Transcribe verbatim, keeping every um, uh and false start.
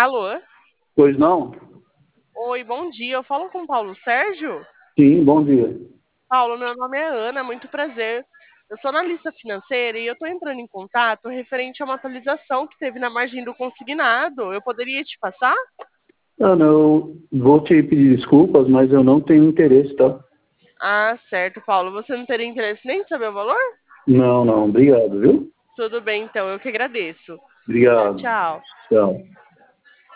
Alô? Pois não? Oi, bom dia. Eu falo com o Paulo Sérgio? Sim, bom dia. Paulo, meu nome é Ana, muito prazer. Eu sou analista financeira e eu estou entrando em contato referente a uma atualização que teve na margem do consignado. Eu poderia te passar? Ana, eu vou te pedir desculpas, mas eu não tenho interesse, tá? Ah, certo, Paulo. Você não teria interesse nem de saber o valor? Não, não, obrigado, viu? Tudo bem, então. Eu que agradeço. Tchau, Obrigado. tchau. Tchau.